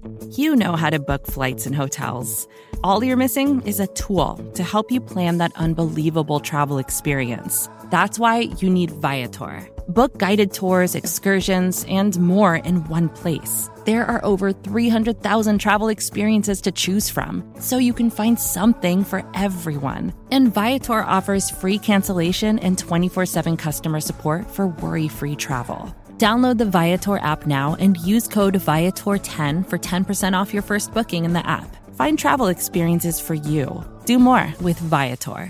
You know how to book flights and hotels. All you're missing is a tool to help you plan that unbelievable travel experience. That's why you need Viator. Book guided tours, excursions, and more in one place. There are over 300,000 travel experiences to choose from, so you can find something for everyone. And Viator offers free cancellation and 24/7 customer support for worry-free travel. Download the Viator app now and use code Viator10 for 10% off your first booking in the app. Find travel experiences for you. Do more with Viator.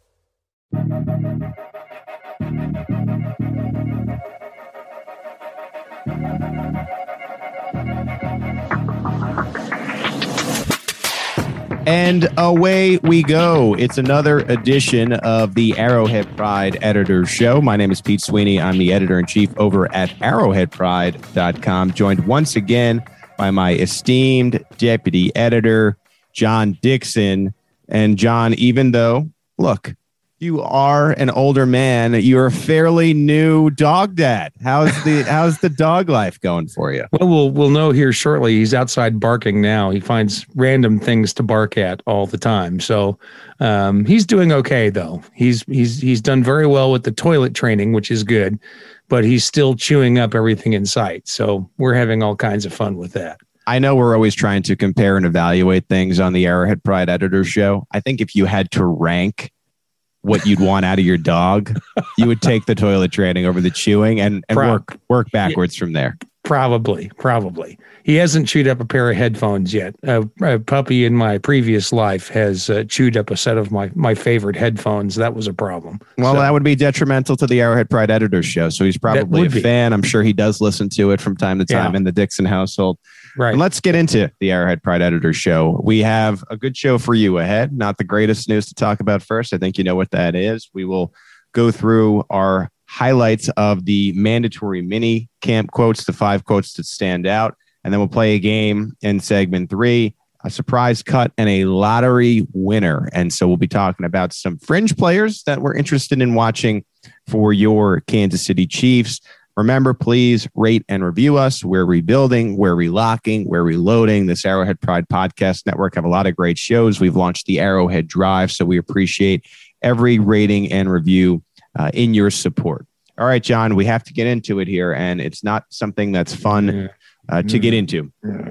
And away we go. It's another edition of the Arrowhead Pride Editor's Show. My name is Pete Sweeney. I'm the editor-in-chief over at arrowheadpride.com, joined once again by my esteemed deputy editor, John Dixon. And John, even though, look, you are an older man, you're a fairly new dog dad. How's the dog life going for you? Well, we'll know here shortly. He's outside barking now. He finds random things to bark at all the time. So he's doing okay, though. He's done very well with the toilet training, which is good, but he's still chewing up everything in sight. So we're having all kinds of fun with that. I know we're always trying to compare and evaluate things on the Arrowhead Pride Editor's Show. I think if you had to rank what you'd want out of your dog, you would take the toilet training over the chewing and work backwards from there. Probably. He hasn't chewed up a pair of headphones yet. A puppy in my previous life has chewed up a set of my favorite headphones. That was a problem. Well, that would be detrimental to the Arrowhead Pride Editor's Show. So he's probably a fan. I'm sure he does listen to it from time to time in the Dixon household. Right. And let's get into the Arrowhead Pride Editor's Show. We have a good show for you ahead. Not the greatest news to talk about first. I think you know what that is. We will go through our highlights of the mandatory mini camp quotes, the 5 quotes that stand out. And then we'll play a game in segment 3, a surprise cut and a lottery winner. And so we'll be talking about some fringe players that we're interested in watching for your Kansas City Chiefs. Remember, please rate and review us. We're rebuilding, we're relocking, we're reloading. This Arrowhead Pride Podcast Network have a lot of great shows. We've launched the Arrowhead Drive, so we appreciate every rating and review in your support. All right, John, we have to get into it here, and it's not something that's fun to get into.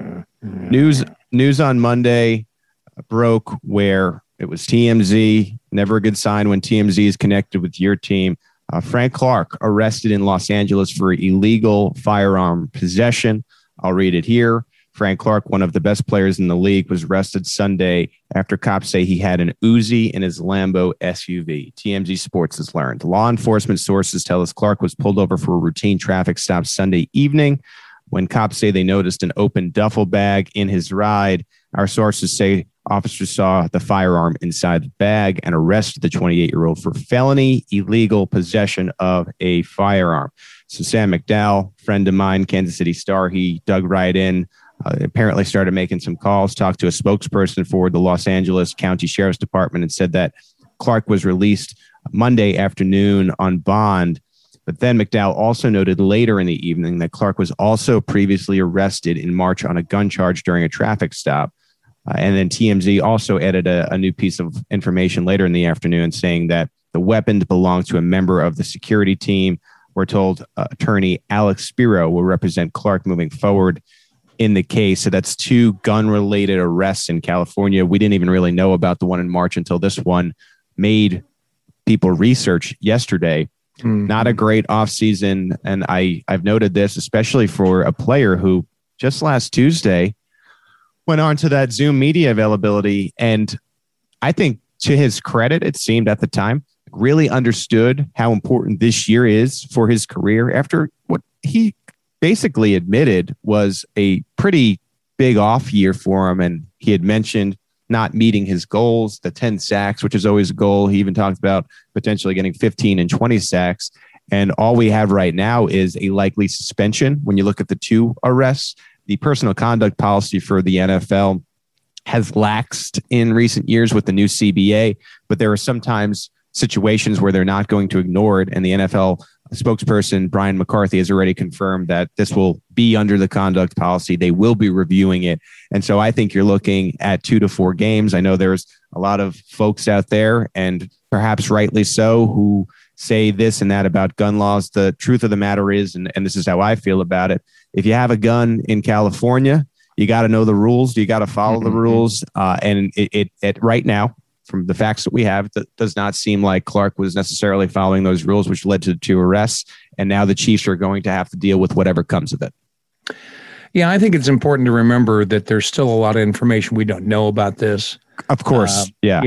News on Monday broke where it was TMZ. Never a good sign when TMZ is connected with your team. Frank Clark arrested in Los Angeles for illegal firearm possession. I'll read it here. Frank Clark, one of the best players in the league, was arrested Sunday after cops say he had an Uzi in his Lambo SUV. TMZ Sports has learned. Law enforcement sources tell us Clark was pulled over for a routine traffic stop Sunday evening. When cops say they noticed an open duffel bag in his ride, our sources say officers saw the firearm inside the bag and arrested the 28-year-old for felony illegal possession of a firearm. So Sam McDowell, friend of mine, Kansas City Star, he dug right in, apparently started making some calls, talked to a spokesperson for the Los Angeles County Sheriff's Department and said that Clark was released Monday afternoon on bond. But then McDowell also noted later in the evening that Clark was also previously arrested in March on a gun charge during a traffic stop. And then TMZ also added a new piece of information later in the afternoon saying that the weapon belonged to a member of the security team. We're told attorney Alex Spiro will represent Clark moving forward in the case. So that's 2 gun-related arrests in California. We didn't even really know about the one in March until this one made people research yesterday. Mm-hmm. Not a great offseason. And I've noted this, especially for a player who just last Tuesday went on to that Zoom media availability. And I think to his credit, it seemed at the time, really understood how important this year is for his career after what he basically admitted was a pretty big off year for him. And he had mentioned not meeting his goals, the 10 sacks, which is always a goal. He even talked about potentially getting 15 and 20 sacks. And all we have right now is a likely suspension. When you look at the 2 arrests, the personal conduct policy for the NFL has laxed in recent years with the new CBA, but there are sometimes situations where they're not going to ignore it, and the NFL spokesperson Brian McCarthy has already confirmed that this will be under the conduct policy. They will be reviewing it. And so I think you're looking at 2 to 4 games. I know there's a lot of folks out there, and perhaps rightly so, who say this and that about gun laws. The truth of the matter is, and this is how I feel about it, if you have a gun in California, you got to know the rules. You got to follow the rules. And it right now, from the facts that we have, does not seem like Clark was necessarily following those rules, which led to 2 arrests. And now the Chiefs are going to have to deal with whatever comes of it. Yeah, I think it's important to remember that there's still a lot of information we don't know about this. Of course, yeah.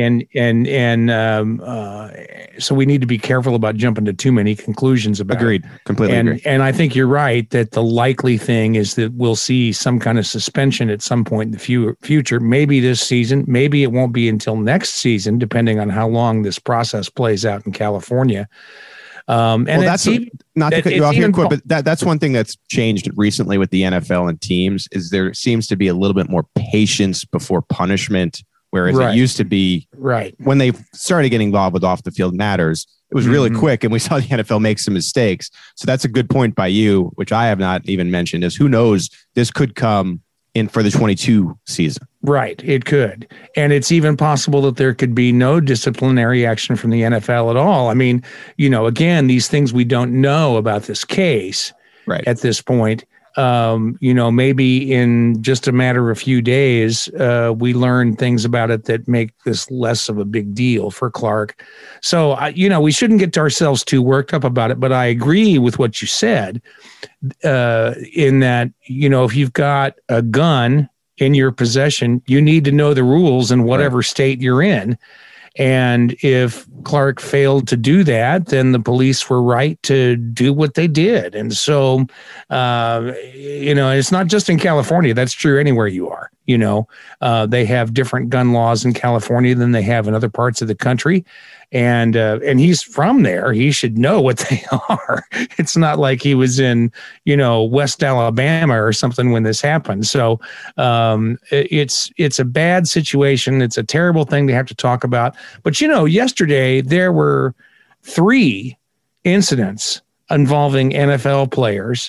So we need to be careful about jumping to too many conclusions about Agreed. Completely agree. And I think you're right that the likely thing is that we'll see some kind of suspension at some point in the future, maybe this season, maybe it won't be until next season, depending on how long this process plays out in California. And well, that's not to cut you off here, quick, but that's one thing that's changed recently with the NFL and teams is there seems to be a little bit more patience before punishment, whereas it used to be when they started getting involved with off the field matters. It was really quick, and we saw the NFL make some mistakes. So that's a good point by you, which I have not even mentioned, is who knows, this could come in for the 22 season. Right, it could. And it's even possible that there could be no disciplinary action from the NFL at all. I mean, again, these things we don't know about this case at this point. Maybe in just a matter of a few days, we learn things about it that make this less of a big deal for Clark. So, we shouldn't get ourselves too worked up about it. But I agree with what you said in that, if you've got a gun in your possession, you need to know the rules in whatever state you're in. And if Clark failed to do that, then the police were right to do what they did. And so, it's not just in California. That's true anywhere you are. They have different gun laws in California than they have in other parts of the country. And he's from there. He should know what they are. It's not like he was in, West Alabama or something when this happened. So it's a bad situation. It's a terrible thing to have to talk about. But, yesterday there were 3 incidents involving NFL players.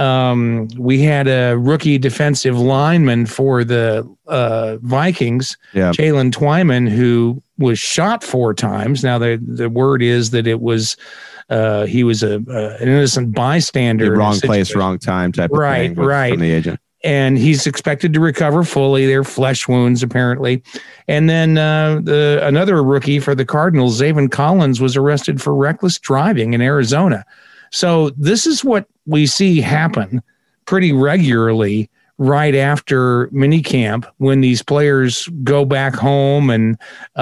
We had a rookie defensive lineman for the Vikings, Jalen Twyman, who was shot 4 times. Now the word is that it was he was an innocent bystander, wrong place, wrong time type of thing from the agent. And he's expected to recover fully. They're flesh wounds, apparently. And then another rookie for the Cardinals, Zaven Collins, was arrested for reckless driving in Arizona. So this is what we see happen pretty regularly right after minicamp when these players go back home and,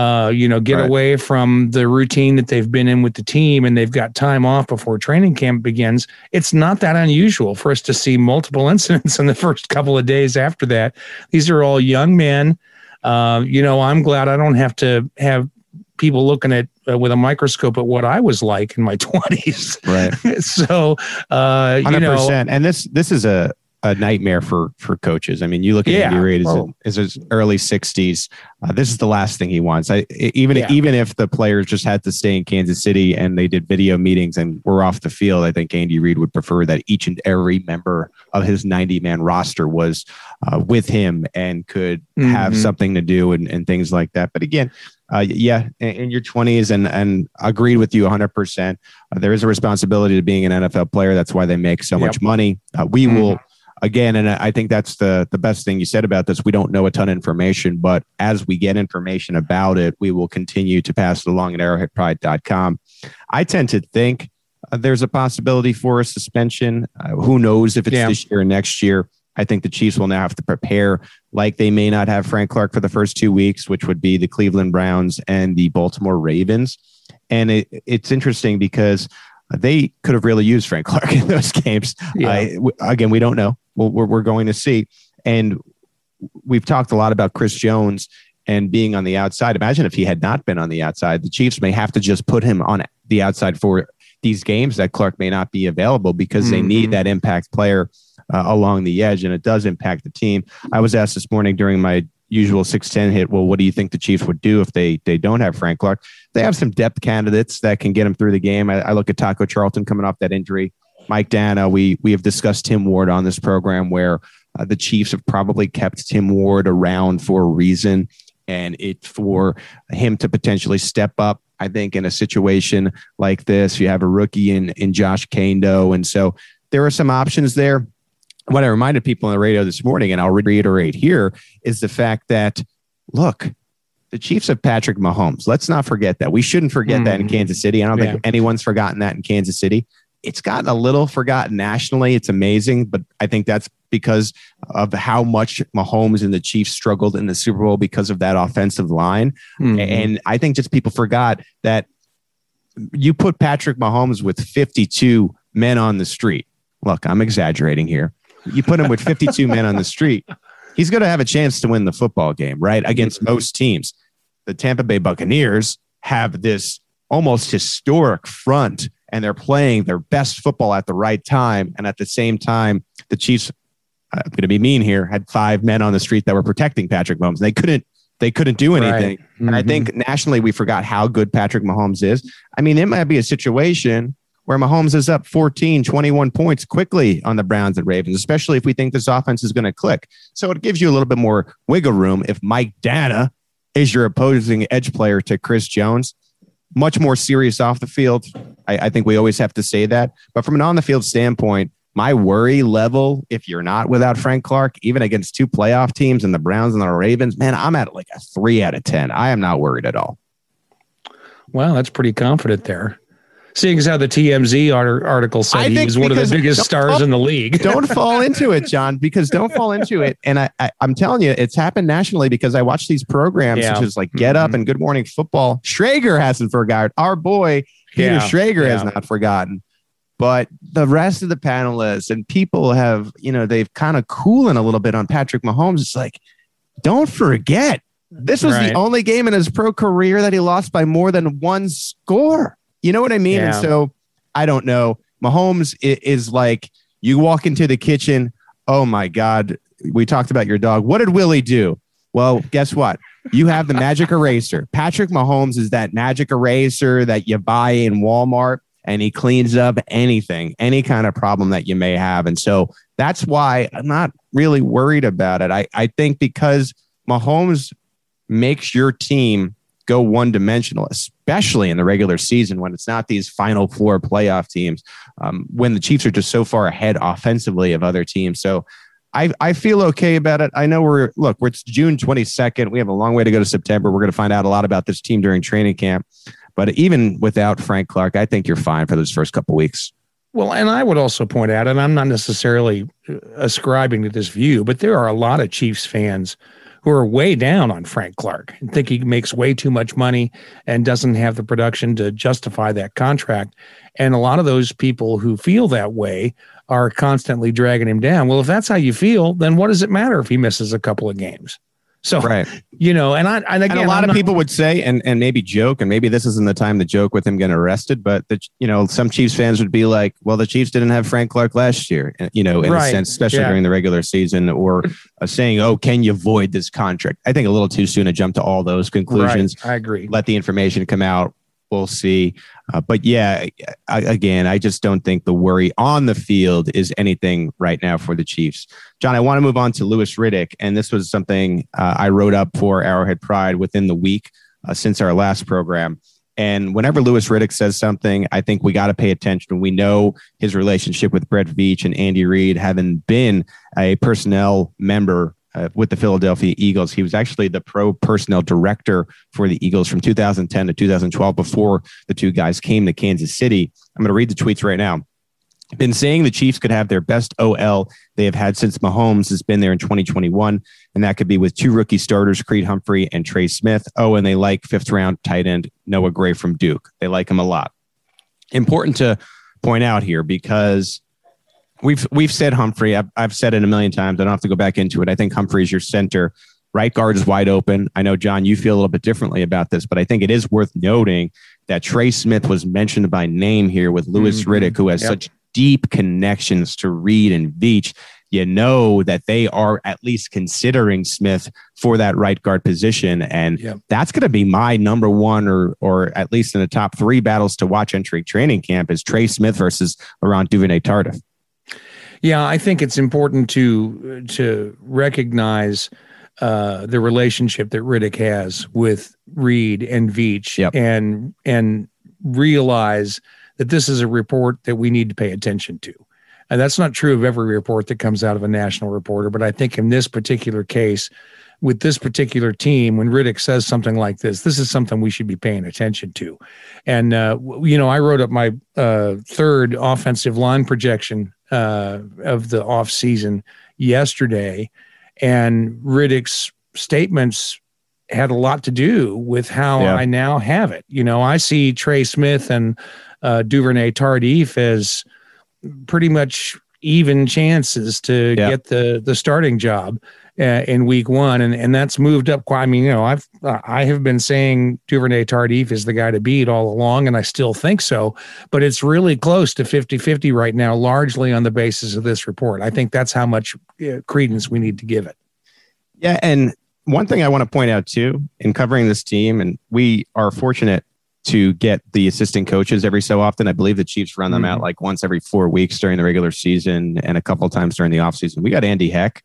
get away from the routine that they've been in with the team and they've got time off before training camp begins. It's not that unusual for us to see multiple incidents in the first couple of days after that. These are all young men. I'm glad I don't have to have people looking at with a microscope at what I was like in my 20s. Right. So, 100%. And this is a nightmare for coaches. I mean, you look at Andy Reid is his early 60s. This is the last thing he wants. Even if the players just had to stay in Kansas City and they did video meetings and were off the field, I think Andy Reid would prefer that each and every member of his 90-man roster was with him and could have something to do and things like that. But again, in your 20s and agreed with you 100%. There is a responsibility to being an NFL player. That's why they make so much money. We will, again, and I think that's the best thing you said about this. We don't know a ton of information, but as we get information about it, we will continue to pass it along at arrowheadpride.com. I tend to think there's a possibility for a suspension. Who knows if it's this year or next year. I think the Chiefs will now have to prepare like they may not have Frank Clark for the first 2 weeks, which would be the Cleveland Browns and the Baltimore Ravens. And it's interesting because they could have really used Frank Clark in those games. Again, we don't know. We're going to see. And we've talked a lot about Chris Jones and being on the outside. Imagine if he had not been on the outside. The Chiefs may have to just put him on the outside for these games that Clark may not be available because they need that impact player along the edge, and it does impact the team. I was asked this morning during my usual 6'10" hit. Well, what do you think the Chiefs would do if they don't have Frank Clark? They have some depth candidates that can get him through the game. I look at Taco Charlton coming off that injury. Mike Dana, we have discussed Tim Ward on this program, where the Chiefs have probably kept Tim Ward around for a reason, and it's for him to potentially step up. I think in a situation like this, you have a rookie in Josh Kando, and so there are some options there. What I reminded people on the radio this morning, and I'll reiterate here, is the fact that, look, the Chiefs have Patrick Mahomes. Let's not forget that. We shouldn't forget that in Kansas City. I don't think anyone's forgotten that in Kansas City. It's gotten a little forgotten nationally. It's amazing, but I think that's because of how much Mahomes and the Chiefs struggled in the Super Bowl because of that offensive line. And I think just people forgot that you put Patrick Mahomes with 52 men on the street. Look, I'm exaggerating here. You put him with 52 men on the street, he's going to have a chance to win the football game, right? Against most teams. The Tampa Bay Buccaneers have this almost historic front, and they're playing their best football at the right time. And at the same time, the Chiefs, I'm going to be mean here, had 5 men on the street that were protecting Patrick Mahomes. They couldn't do anything. Right. And I think nationally, we forgot how good Patrick Mahomes is. I mean, it might be a situation where Mahomes is up 14, 21 points quickly on the Browns and Ravens, especially if we think this offense is going to click. So it gives you a little bit more wiggle room if Mike Dana is your opposing edge player to Chris Jones. Much more serious off the field. I think we always have to say that. But from an on-the-field standpoint, my worry level, if you're not without Frank Clark, even against 2 playoff teams and the Browns and the Ravens, man, I'm at like a 3 out of 10. I am not worried at all. Wow, that's pretty confident there. Seeing as how the TMZ article said he was one of the biggest stars in the league. Don't fall into it, John, because don't fall into it. And I'm telling you, it's happened nationally because I watch these programs such as like Get Up and Good Morning Football. Schrager hasn't forgotten. Our boy, Peter Schrager, has not forgotten. But the rest of the panelists and people have, they've kind of cooling a little bit on Patrick Mahomes. It's like, don't forget, this was the only game in his pro career that he lost by more than 1 score. You know what I mean? Yeah. And so I don't know. Mahomes is like, you walk into the kitchen. Oh my God. We talked about your dog. What did Willie do? Well, guess what? You have the magic eraser. Patrick Mahomes is that magic eraser that you buy in Walmart, and he cleans up anything, any kind of problem that you may have. And so that's why I'm not really worried about it. I think because Mahomes makes your team go one-dimensional, especially in the regular season when it's not these Final Four playoff teams, when the Chiefs are just so far ahead offensively of other teams. So I feel okay about it. I know it's June 22nd. We have a long way to go to September. We're going to find out a lot about this team during training camp. But even without Frank Clark, I think you're fine for those first couple weeks. Well, and I would also point out, and I'm not necessarily ascribing to this view, but there are a lot of Chiefs fans who are way down on Frank Clark and think he makes way too much money and doesn't have the production to justify that contract. And a lot of those people who feel that way are constantly dragging him down. Well, if that's how you feel, then what does it matter if he misses a couple of games? So, and again, and a lot of people would say, and maybe joke, and maybe this isn't the time to joke with him getting arrested, but some Chiefs fans would be like, well, the Chiefs didn't have Frank Clark last year, in a sense, especially during the regular season, or saying, oh, can you void this contract? I think a little too soon to jump to all those conclusions. Right. I agree. Let the information come out. We'll see. But I just don't think the worry on the field is anything right now for the Chiefs. John, I want to move on to Louis Riddick. And this was something I wrote up for Arrowhead Pride within the week since our last program. And whenever Louis Riddick says something, I think we got to pay attention. We know his relationship with Brett Veach and Andy Reid, having been a personnel member with the Philadelphia Eagles. He was actually the pro personnel director for the Eagles from 2010 to 2012 before the two guys came to Kansas City. I'm going to read the tweets right now. Been saying the Chiefs could have their best OL they have had since Mahomes has been there in 2021, and that could be with 2 rookie starters, Creed Humphrey and Trey Smith. Oh, and they like 5th round tight end Noah Gray from Duke. They like him a lot. Important to point out here because we've said Humphrey. I've said it a million times. I don't have to go back into it. I think Humphrey is your center. Right guard is wide open. I know, John, you feel a little bit differently about this, but I think it is worth noting that Trey Smith was mentioned by name here with Louis Riddick, who has such deep connections to Reid and Veach. you know that they are at least considering Smith for that right guard position. And that's going to be my number one or at least in the top 3 battles to watch entering training camp is Trey Smith versus Laurent Duvernay-Tardif. Yeah, I think it's important to recognize the relationship that Riddick has with Reed and Veach, and realize that this is a report that we need to pay attention to. And that's not true of every report that comes out of a national reporter, but I think in this particular case, with this particular team, when Riddick says something like this is something we should be paying attention to. And, I wrote up my 3rd offensive line projection of the offseason yesterday, and Riddick's statements had a lot to do with how I now have it. I see Trey Smith and Duvernay-Tardif as pretty much even chances to get the starting job in week 1. And that's moved up quite. I mean, I have been saying Duvernay-Tardif is the guy to beat all along, and I still think so, but it's really close to 50-50 right now, largely on the basis of this report. I think that's how much credence we need to give it. Yeah. And one thing I want to point out too, in covering this team, and we are fortunate to get the assistant coaches every so often. I believe the Chiefs run them out like once every 4 weeks during the regular season and a couple of times during the offseason. We got Andy Heck.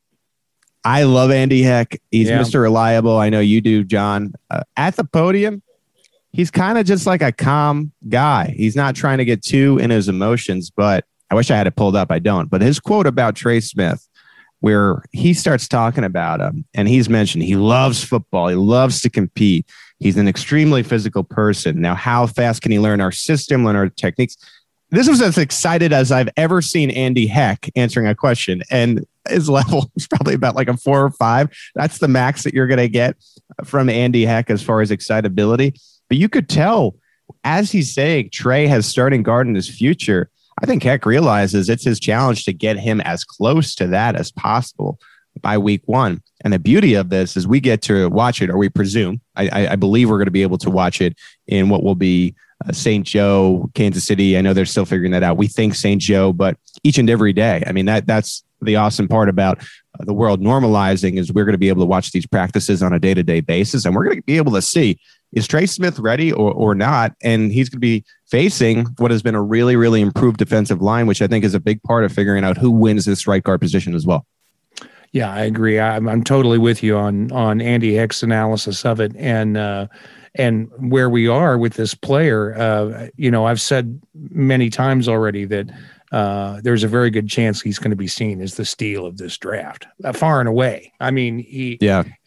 I love Andy Heck. He's Mr. Reliable. I know you do, John. At the podium, he's kind of just like a calm guy. He's not trying to get too in his emotions, but I wish I had it pulled up. I don't. But his quote about Trey Smith, where he starts talking about him, and he's mentioned he loves football. He loves to compete. He's an extremely physical person. Now, how fast can he learn our system, learn our techniques? This was as excited as I've ever seen Andy Heck answering a question. And his level is probably about like a 4 or 5. That's the max that you're going to get from Andy Heck as far as excitability. But you could tell as he's saying Trey has starting guard in his future, I think Heck realizes it's his challenge to get him as close to that as possible by week 1. And the beauty of this is we get to watch it, or we presume, I believe we're going to be able to watch it in what will be St. Joe, Kansas City. I know they're still figuring that out. We think St. Joe, but each and every day. I mean, that's the awesome part about the world normalizing is we're going to be able to watch these practices on a day-to-day basis. And we're going to be able to see, is Trey Smith ready or not? And he's going to be facing what has been a really, really improved defensive line, which I think is a big part of figuring out who wins this right guard position as well. Yeah, I agree. I'm totally with you on Andy Heck's analysis of it and where we are with this player. I've said many times already that there's a very good chance he's going to be seen as the steal of this draft, far and away. I mean, he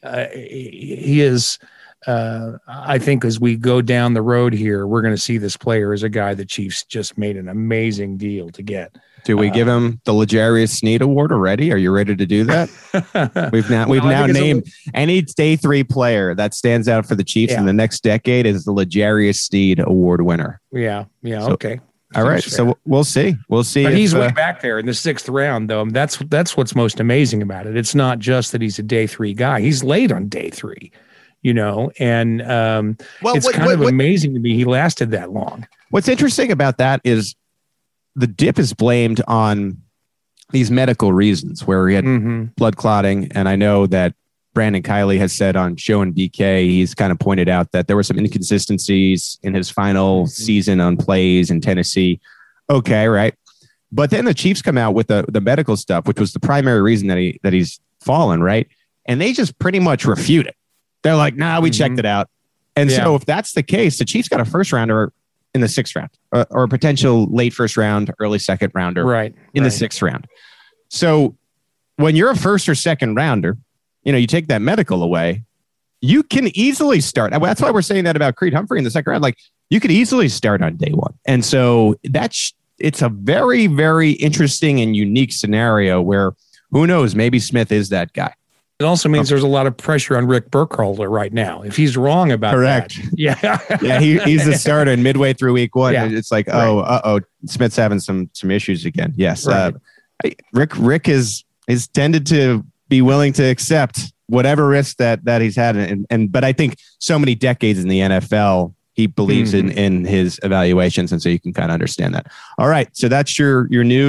is. I think as we go down the road here, we're going to see this player as a guy the Chiefs just made an amazing deal to get. Do we give him the L'Jarius Sneed Award already? Are you ready to do that? We've now named any day 3 player that stands out for the Chiefs in the next decade is the L'Jarius Sneed Award winner. Yeah. Okay. All right. Fair. So we'll see. We'll see. But he's way back there in the 6th round, though. That's what's most amazing about it. It's not just that he's a day 3 guy. He's late on day 3. And it's kind of amazing to me he lasted that long. What's interesting about that is the dip is blamed on these medical reasons where he had blood clotting. And I know that Brandon Kiley has said on Show and BK, he's kind of pointed out that there were some inconsistencies in his final season on plays in Tennessee. Okay, right. But then the Chiefs come out with the medical stuff, which was the primary reason that he's fallen, right? And they just pretty much refute it. They're like, nah, we checked it out. And so if that's the case, the Chiefs got a first rounder in the 6th round or a potential late 1st round, early 2nd rounder in the 6th round. So when you're a 1st or 2nd rounder, you take that medical away, you can easily start. That's why we're saying that about Creed Humphrey in the 2nd round. Like you could easily start on day 1. And so it's a very, very interesting and unique scenario where who knows, maybe Smith is that guy. It also means there's a lot of pressure on Rick Burkholder right now. If he's wrong about that. He's the starter and midway through week 1. Yeah. It's like, Smith's having some issues again. Yes. Right. Rick is tended to be willing to accept whatever risk that he's had. But I think so many decades in the NFL, he believes in his evaluations. And so you can kind of understand that. All right. So that's your news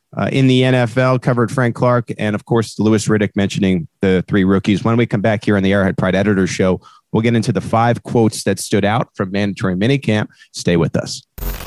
in the NFL, covered Frank Clark, and of course, Louis Riddick mentioning the 3 rookies. When we come back here on the Arrowhead Pride Editor Show, we'll get into the 5 quotes that stood out from mandatory minicamp. Stay with us.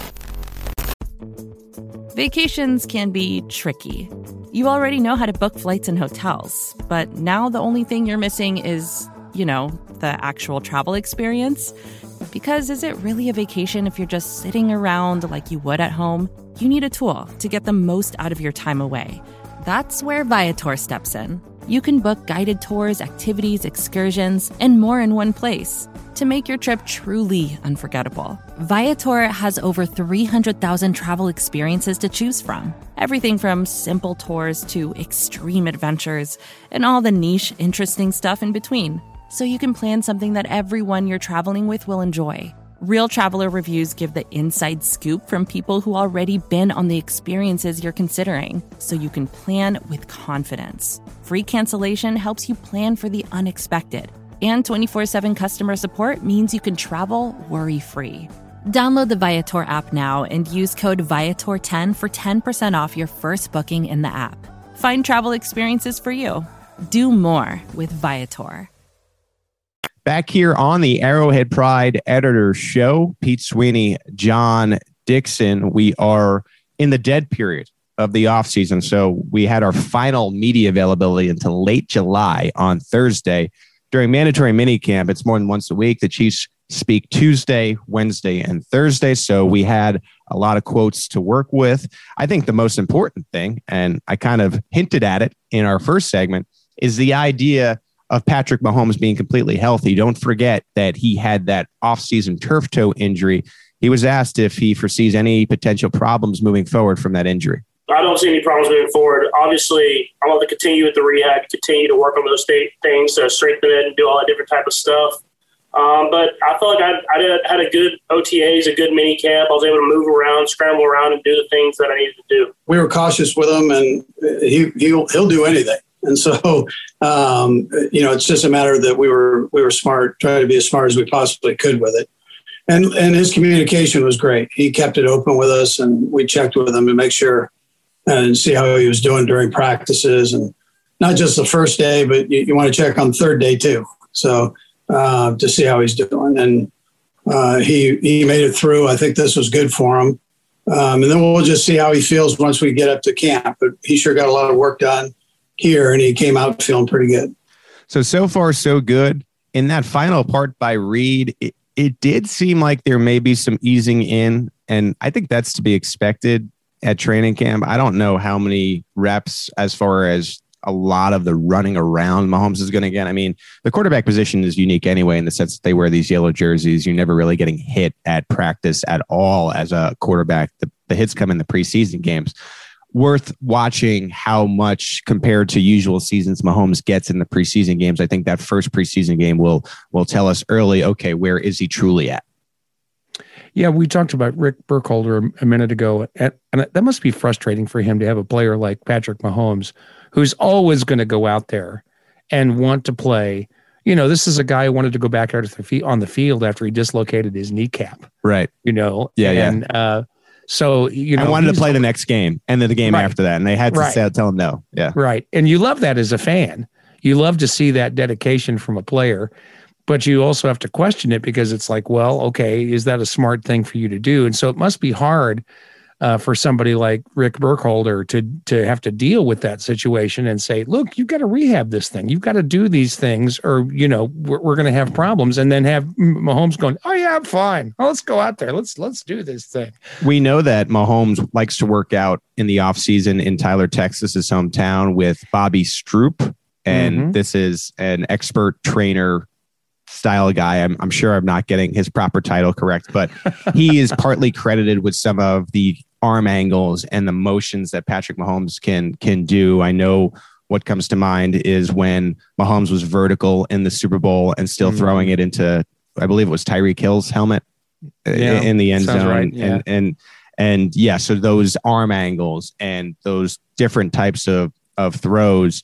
Vacations can be tricky. You already know how to book flights and hotels, but now the only thing you're missing is, the actual travel experience. Because is it really a vacation if you're just sitting around like you would at home? You need a tool to get the most out of your time away. That's where Viator steps in. You can book guided tours, activities, excursions, and more in one place to make your trip truly unforgettable. Viator has over 300,000 travel experiences to choose from. Everything from simple tours to extreme adventures and all the niche, interesting stuff in between. So you can plan something that everyone you're traveling with will enjoy. Real traveler reviews give the inside scoop from people who already been on the experiences you're considering, so you can plan with confidence. Free cancellation helps you plan for the unexpected. And 24/7 customer support means you can travel worry-free. Download the Viator app now and use code Viator10 for 10% off your first booking in the app. Find travel experiences for you. Do more with Viator. Back here on the Arrowhead Pride Editor Show, Pete Sweeney, John Dixon. We are in the dead period of the offseason. So we had our final media availability until late July on Thursday. During mandatory minicamp, it's more than once a week. The Chiefs speak Tuesday, Wednesday, and Thursday. So we had a lot of quotes to work with. I think the most important thing, and I kind of hinted at it in our first segment, is the idea of Patrick Mahomes being completely healthy. Don't forget that he had that offseason turf toe injury. He was asked if he foresees any potential problems moving forward from that injury. I don't see any problems moving forward. Obviously, I want to continue with the rehab, continue to work on those things to strengthen it and do all that different type of stuff. But I felt like I had a good OTAs, a good mini camp. I was able to move around, scramble around, and do the things that I needed to do. We were cautious with him, and he'll do anything. And so, it's just a matter that we were smart, trying to be as smart as we possibly could with it. And his communication was great. He kept it open with us, and we checked with him to make sure and see how he was doing during practices, and not just the first day, but you want to check on the third day too. So to see how he's doing, and he made it through. I think this was good for him, and then we'll just see how he feels once we get up to camp. But he sure got a lot of work done here, and he came out feeling pretty good. So far, so good. In that final part by Reed, it did seem like there may be some easing in, and I think that's to be expected at training camp. I don't know how many reps as far as a lot of the running around Mahomes is going to get. I mean, the quarterback position is unique anyway, in the sense that they wear these yellow jerseys. You're never really getting hit at practice at all as a quarterback. The hits come in the preseason games. Worth watching how much compared to usual seasons Mahomes gets in the preseason games. I think that first preseason game will tell us early, okay, where is he truly at? Yeah, we talked about Rick Burkholder a minute ago, and that must be frustrating for him to have a player like Patrick Mahomes, who's always going to go out there and want to play. This is a guy who wanted to go back out on the field after he dislocated his kneecap. Right. Yeah. So, I wanted to play the next game and then the game after that, and they had to tell him no. Yeah. Right. And you love that as a fan. You love to see that dedication from a player. But you also have to question it because it's like, well, okay, is that a smart thing for you to do? And so it must be hard for somebody like Rick Burkholder to have to deal with that situation and say, look, you've got to rehab this thing. You've got to do these things or, we're going to have problems. And then have Mahomes going, oh, yeah, I'm fine. Oh, let's go out there. Let's do this thing. We know that Mahomes likes to work out in the offseason in Tyler, Texas, his hometown, with Bobby Stroop. And this is an expert trainer style guy. I'm sure I'm not getting his proper title correct, but he is partly credited with some of the arm angles and the motions that Patrick Mahomes can do. I know what comes to mind is when Mahomes was vertical in the Super Bowl and still throwing it into, I believe it was Tyreek Hill's helmet in the end zone. Right. Yeah. So those arm angles and those different types of throws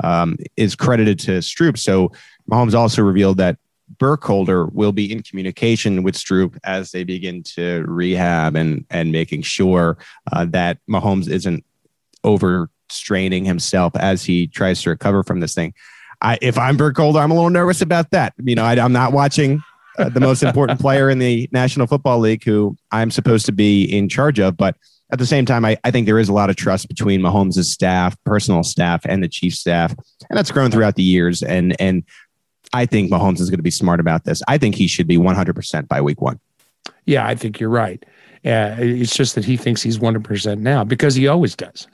is credited to Stroop. So Mahomes also revealed that Burkholder will be in communication with Stroop as they begin to rehab and making sure that Mahomes isn't overstraining himself as he tries to recover from this thing. If I'm Burkholder, I'm a little nervous about that. I'm not watching the most important player in the National Football League who I'm supposed to be in charge of. But at the same time, I think there is a lot of trust between Mahomes' staff, personal staff, and the Chiefs staff. And that's grown throughout the years. And I think Mahomes is going to be smart about this. I think he should be 100% by week 1. Yeah, I think you're right. It's just that he thinks he's 100% now because he always does.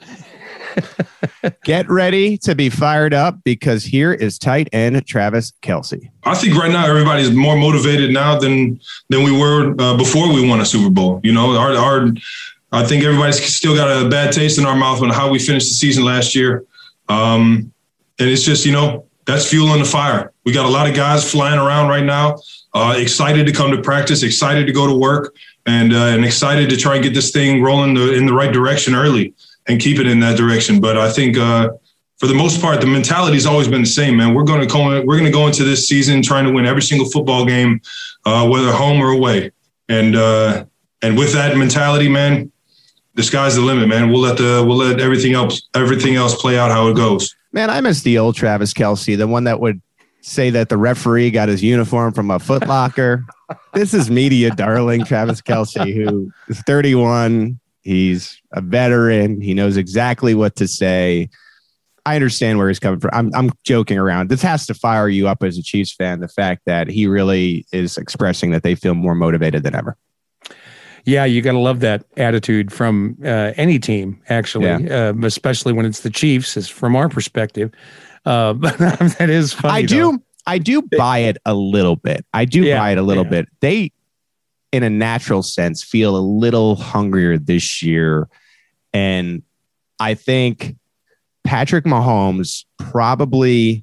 Get ready to be fired up because here is tight end Travis Kelce. I think right now everybody's more motivated now than we were before we won a Super Bowl. I think everybody's still got a bad taste in our mouth on how we finished the season last year. And it's just, that's fuel on the fire. We got a lot of guys flying around right now, excited to come to practice, excited to go to work, and excited to try and get this thing rolling in the right direction early and keep it in that direction. But I think for the most part, the mentality has always been the same, man. We're going to go into this season trying to win every single football game, whether home or away. And with that mentality, man, the sky's the limit, man. We'll let everything else play out how it goes. Man, I miss the old Travis Kelce, the one that would say that the referee got his uniform from a Foot Locker. This is media darling Travis Kelce, who is 31. He's a veteran. He knows exactly what to say. I understand where he's coming from. I'm joking around. This has to fire you up as a Chiefs fan, the fact that he really is expressing that they feel more motivated than ever. Yeah, you got to love that attitude from any team, actually, especially when it's the Chiefs, is from our perspective. But that is funny. I do buy it a little bit. Bit. They, in a natural sense, feel a little hungrier this year. And I think Patrick Mahomes probably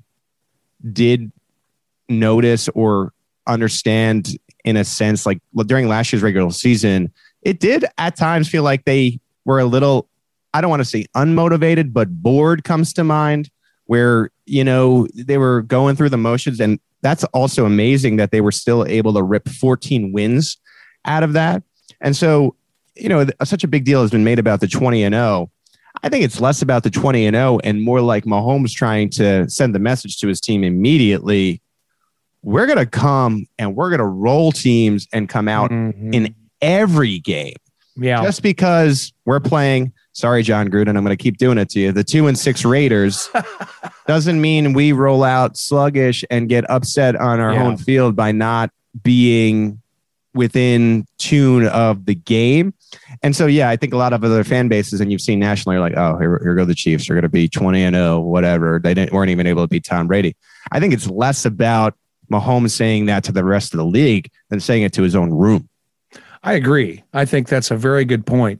did notice or understand, in a sense, like during last year's regular season, it did at times feel like they were a little, I don't want to say unmotivated, but bored comes to mind, where, they were going through the motions. And that's also amazing that they were still able to rip 14 wins out of that. And so, such a big deal has been made about the 20-0. I think it's less about the 20-0 and more like Mahomes trying to send the message to his team immediately. We're going to come and we're going to roll teams and come out in every game. Yeah. Just because we're playing, sorry, John Gruden, I'm going to keep doing it to you, the 2-6 Raiders doesn't mean we roll out sluggish and get upset on our home field by not being within tune of the game. And so, I think a lot of other fan bases, and you've seen nationally, are like, oh, here go the Chiefs. They're going to be 20-0, whatever. They weren't even able to beat Tom Brady. I think it's less about Mahomes saying that to the rest of the league than saying it to his own room. I agree. I think that's a very good point.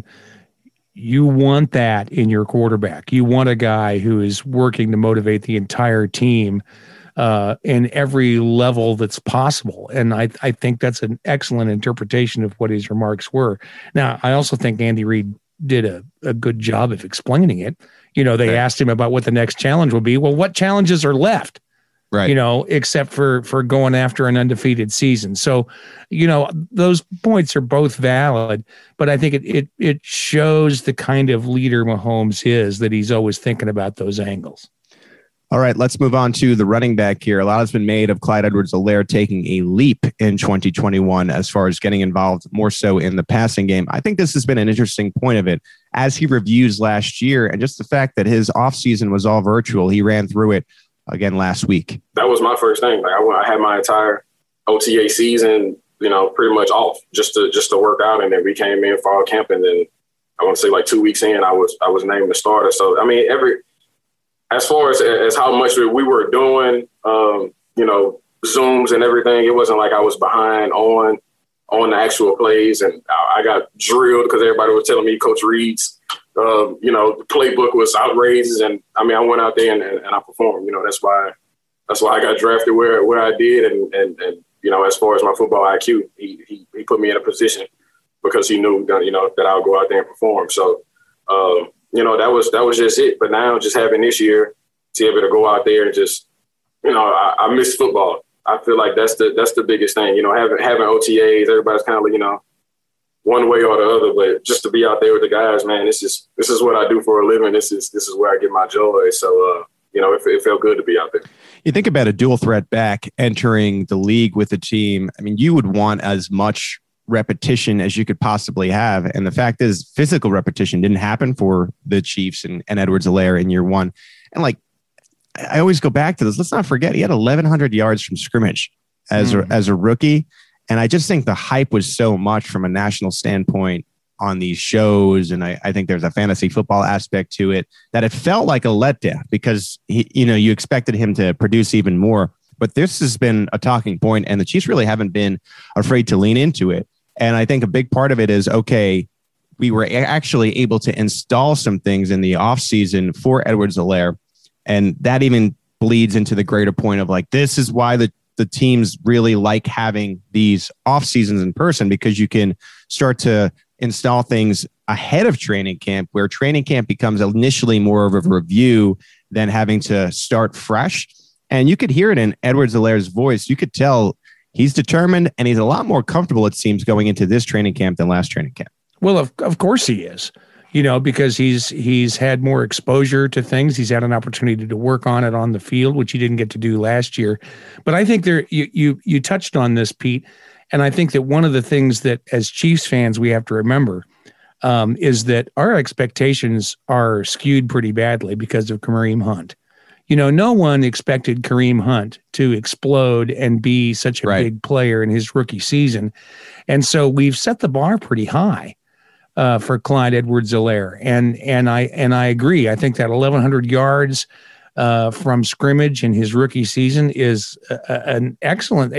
You want that in your quarterback. You want a guy who is working to motivate the entire team in every level that's possible. And I think that's an excellent interpretation of what his remarks were. Now, I also think Andy Reid did a good job of explaining it. They asked him about what the next challenge will be. Well, what challenges are left? Right. Except for going after an undefeated season. So, those points are both valid, but I think it shows the kind of leader Mahomes is, that he's always thinking about those angles. All right, let's move on to the running back here. A lot has been made of Clyde Edwards-Helaire taking a leap in 2021 as far as getting involved more so in the passing game. I think this has been an interesting point of it as he reviews last year, and just the fact that his offseason was all virtual. He ran through it again last week. That was my first thing. Like I had my entire OTA season, pretty much off just to work out. And then we came in fall camp, and then I want to say like 2 weeks in, I was named the starter. So, I mean, as far as how much we were doing, Zooms and everything, it wasn't like I was behind on the actual plays. And I got drilled because everybody was telling me Coach Reed's the playbook was outrageous, and I mean, I went out there and I performed. That's why I got drafted where I did, and as far as my football IQ, he put me in a position because he knew that I would go out there and perform. So that was just it. But now, just having this year to be able to go out there and just I miss football. I feel like that's the biggest thing. Having OTAs, everybody's kind of one way or the other. But just to be out there with the guys, man, this is what I do for a living. This is where I get my joy. So, it felt good to be out there. You think about a dual threat back entering the league with a team. I mean, you would want as much repetition as you could possibly have. And the fact is, physical repetition didn't happen for the Chiefs and Edwards-Helaire in year one. And I always go back to this. Let's not forget, he had 1,100 yards from scrimmage as a rookie. And I just think the hype was so much from a national standpoint on these shows. And I think there's a fantasy football aspect to it that it felt like a letdown because you expected him to produce even more. But this has been a talking point, and the Chiefs really haven't been afraid to lean into it. And I think a big part of it is, okay, we were actually able to install some things in the offseason for Edwards-Helaire. And that even bleeds into the greater point of this is why the teams really like having these off seasons in person, because you can start to install things ahead of training camp, where training camp becomes initially more of a review than having to start fresh. And you could hear it in Edwards-Helaire's voice. You could tell he's determined, and he's a lot more comfortable, it seems, going into this training camp than last training camp. Well, of course he is. Because he's had more exposure to things. He's had an opportunity to work on it on the field, which he didn't get to do last year. But I think you touched on this, Pete, and I think that one of the things that as Chiefs fans we have to remember is that our expectations are skewed pretty badly because of Kareem Hunt. No one expected Kareem Hunt to explode and be such a big player in his rookie season, and so we've set the bar pretty high for Clyde Edwards-Helaire. And I agree. I think that 1,100 yards from scrimmage in his rookie season is an excellent.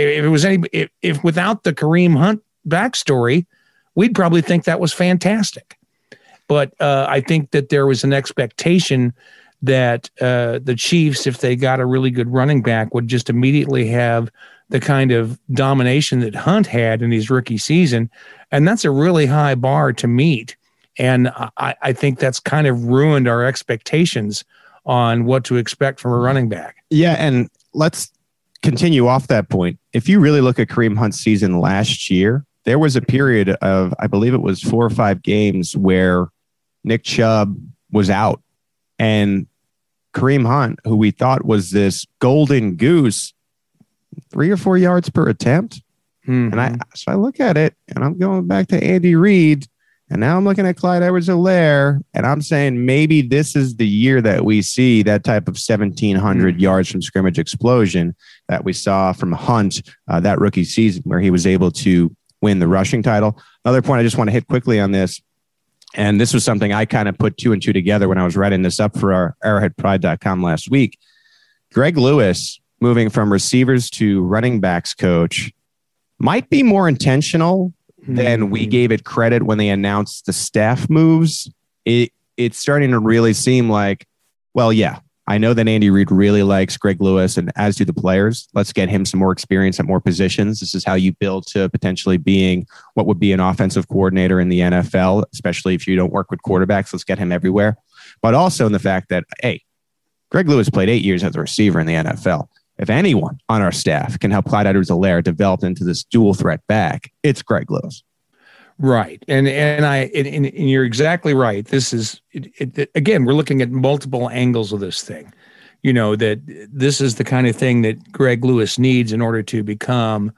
If without the Kareem Hunt backstory, we'd probably think that was fantastic. But I think that there was an expectation that the Chiefs, if they got a really good running back, would just immediately have the kind of domination that Hunt had in his rookie season. And that's a really high bar to meet. And I think that's kind of ruined our expectations on what to expect from a running back. Yeah, and let's continue off that point. If you really look at Kareem Hunt's season last year, there was a period of, I believe it was 4 or 5 games where Nick Chubb was out. And Kareem Hunt, who we thought was this golden goose, 3 or 4 yards per attempt. Mm-hmm. And I look at it and I'm going back to Andy Reid, and now I'm looking at Clyde Edwards-Helaire, and I'm saying maybe this is the year that we see that type of 1,700 yards from scrimmage explosion that we saw from Hunt that rookie season, where he was able to win the rushing title. Another point I just want to hit quickly on this, and this was something I kind of put 2 and 2 together when I was writing this up for our arrowheadpride.com last week. Greg Lewis moving from receivers to running backs coach might be more intentional than we gave it credit when they announced the staff moves. It's starting to really seem like, well, yeah, I know that Andy Reid really likes Greg Lewis, and as do the players. Let's get him some more experience at more positions. This is how you build to potentially being what would be an offensive coordinator in the NFL, especially if you don't work with quarterbacks. Let's get him everywhere. But also in the fact that, hey, Greg Lewis played 8 years as a receiver in the NFL. If anyone on our staff can help Clyde Edwards-Helaire develop into this dual threat back, it's Greg Lewis. Right. And you're exactly right. This is, again, we're looking at multiple angles of this thing. That this is the kind of thing that Greg Lewis needs in order to become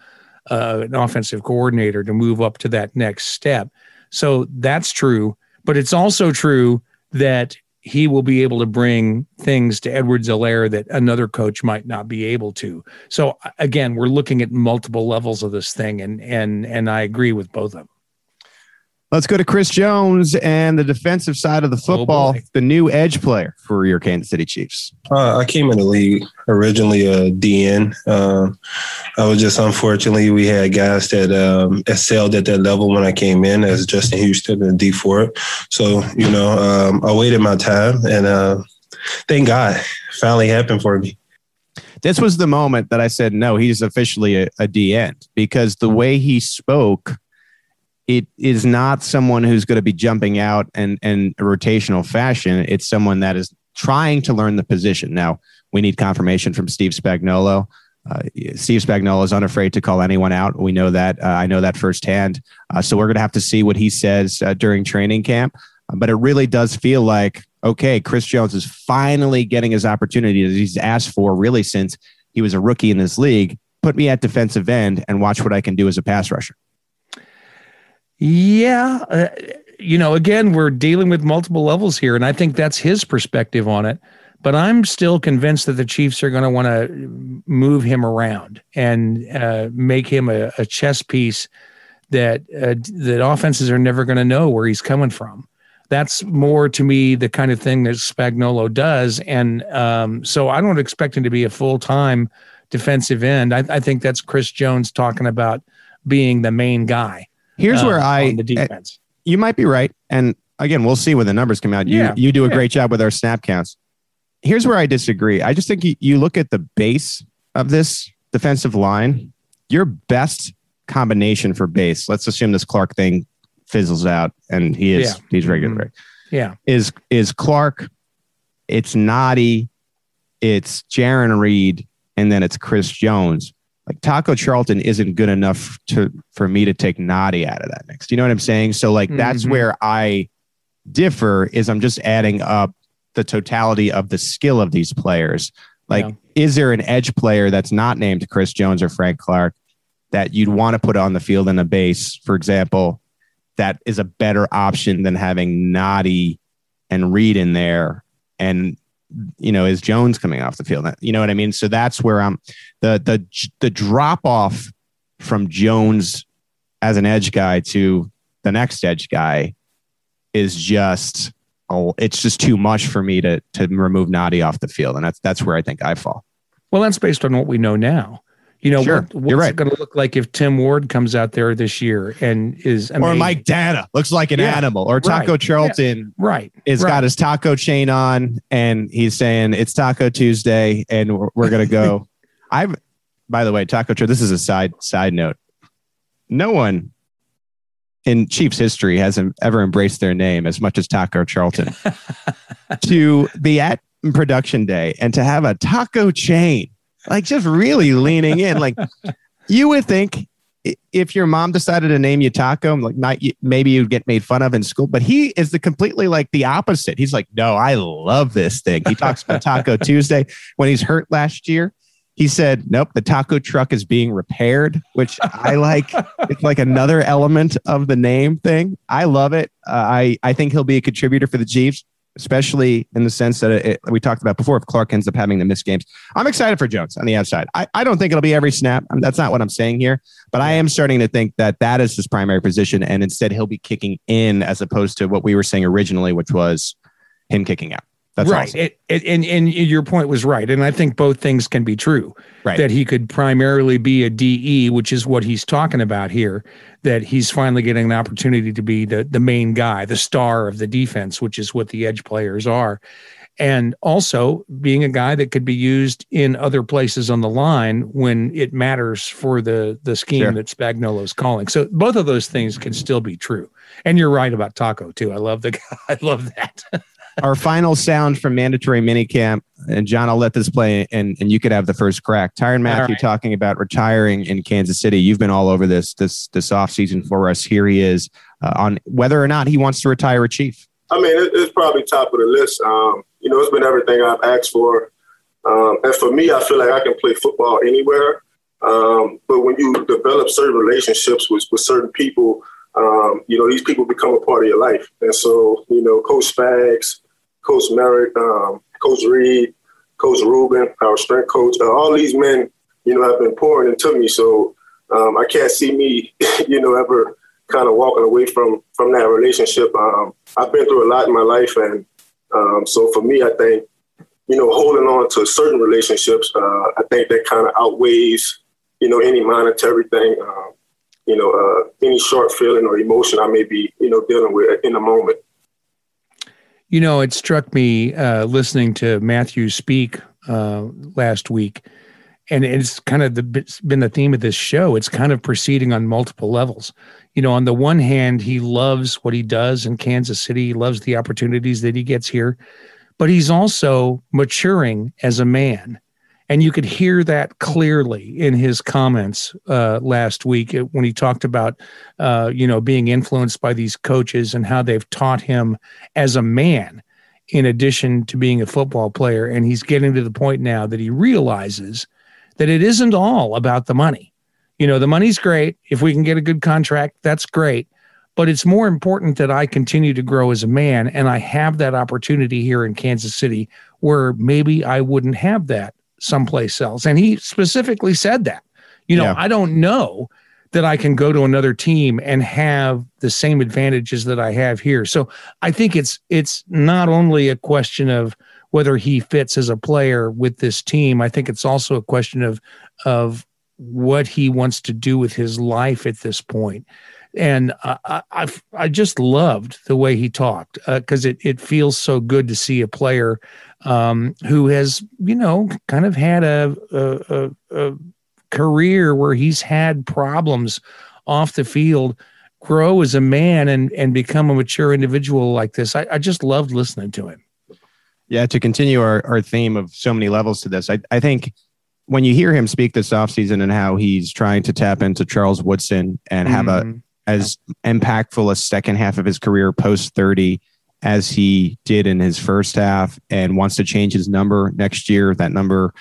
an offensive coordinator, to move up to that next step. So that's true. But it's also true that he will be able to bring things to Edwards-Helaire that another coach might not be able to. So again, we're looking at multiple levels of this thing, and I agree with both of them. Let's go to Chris Jones and the defensive side of the football, the new edge player for your Kansas City Chiefs. I came in the league originally a DN. I was just, unfortunately, we had guys that excelled at that level when I came in, as Justin Houston and Dee Ford. So, I waited my time, and thank God, finally happened for me. This was the moment that I said, no, he's officially a DN, because the way he spoke, it is not someone who's going to be jumping out in a rotational fashion. It's someone that is trying to learn the position. Now, we need confirmation from Steve Spagnuolo, Steve Spagnuolo is unafraid to call anyone out. We know that. I know that firsthand. So we're going to have to see what he says during training camp. But it really does feel like, okay, Chris Jones is finally getting his opportunity that he's asked for really since he was a rookie in this league. Put me at defensive end and watch what I can do as a pass rusher. Yeah. Again, we're dealing with multiple levels here, and I think that's his perspective on it. But I'm still convinced that the Chiefs are going to want to move him around and make him a chess piece that offenses are never going to know where he's coming from. That's more to me the kind of thing that Spagnuolo does. And so I don't expect him to be a full-time defensive end. I think that's Chris Jones talking about being the main guy. Here's where on the defense. You might be right. And again, we'll see when the numbers come out. You do a great job with our snap counts. Here's where I disagree. I just think you look at the base of this defensive line, your best combination for base, let's assume this Clark thing fizzles out and he's regular. Yeah. Is Clark, it's Noddy, it's Jarran Reed, and then it's Chris Jones. Like Taco Charlton isn't good enough for me to take Noddy out of that mix. Do you know what I'm saying? So like that's where I differ is I'm just adding up the totality of the skill of these players. Like, is there an edge player that's not named Chris Jones or Frank Clark that you'd want to put on the field in a base, for example, that is a better option than having Noddy and Reed in there? And, is Jones coming off the field? You know what I mean? So that's where I'm the drop off from Jones as an edge guy to the next edge guy is just, it's just too much for me to remove Noddy off the field. And that's where I think I fall. Well, that's based on what we know now. Sure. What's it going to look like if Tim Ward comes out there this year and is amazing? Or Mike Dana looks like an animal, or Taco Charlton got his taco chain on and he's saying it's Taco Tuesday and we're going to go. By the way, Taco Charlton, this is a side note. No one in Chiefs history hasn't ever embraced their name as much as Taco Charlton. To be at production day and to have a taco chain, like just really leaning in. Like you would think if your mom decided to name you Taco, like maybe you'd get made fun of in school, but he is completely like the opposite. He's like, no, I love this thing. He talks about Taco Tuesday. When he's hurt last year, he said, nope, the taco truck is being repaired, which I like. It's like another element of the name thing. I love it. I think he'll be a contributor for the Chiefs, especially in the sense that we talked about before, if Clark ends up having to miss games. I'm excited for Jones on the outside. I don't think it'll be every snap. That's not what I'm saying here, but I am starting to think that is his primary position, and instead he'll be kicking in as opposed to what we were saying originally, which was him kicking out. That's right. And your point was right. And I think both things can be true. Right. That he could primarily be a DE, which is what he's talking about here, that he's finally getting an opportunity to be the main guy, the star of the defense, which is what the edge players are. And also being a guy that could be used in other places on the line when it matters for the scheme that Spagnuolo's calling. So both of those things can still be true. And you're right about Taco too. I love that. Our final sound from mandatory minicamp, and John, I'll let this play and you could have the first crack. Tyrann Mathieu talking about retiring in Kansas City. You've been all over this offseason for us. Here he is on whether or not he wants to retire a Chief. I mean, it's probably top of the list. It's been everything I've asked for. And for me, I feel like I can play football anywhere. But when you develop certain relationships with certain people, these people become a part of your life. And so, Coach Spags, Coach Merrick, Coach Reed, Coach Rubin, our strength coach, all these men, have been pouring into me. So I can't see me, ever kind of walking away from that relationship. I've been through a lot in my life. And so for me, I think, holding on to certain relationships, I think that kind of outweighs, any monetary thing. Any short feeling or emotion I may be, dealing with in a moment. It struck me listening to Mathieu speak last week, and it's kind of been the theme of this show. It's kind of proceeding on multiple levels. On the one hand, he loves what he does in Kansas City. He loves the opportunities that he gets here, but he's also maturing as a man. And you could hear that clearly in his comments last week when he talked about, being influenced by these coaches and how they've taught him as a man in addition to being a football player. And he's getting to the point now that he realizes that it isn't all about the money. The money's great. If we can get a good contract, that's great. But it's more important that I continue to grow as a man, and I have that opportunity here in Kansas City where maybe I wouldn't have that someplace else. And he specifically said that. I don't know that I can go to another team and have the same advantages that I have here. So I think it's not only a question of whether he fits as a player with this team. I think it's also a question of what he wants to do with his life at this point. And I just loved the way he talked because it feels so good to see a player who has, kind of had a career where he's had problems off the field, grow as a man and become a mature individual like this. I just loved listening to him. Yeah, to continue our theme of so many levels to this, I think when you hear him speak this offseason and how he's trying to tap into Charles Woodson and have as impactful a second half of his career post 30 as he did in his first half, and wants to change his number next year, that number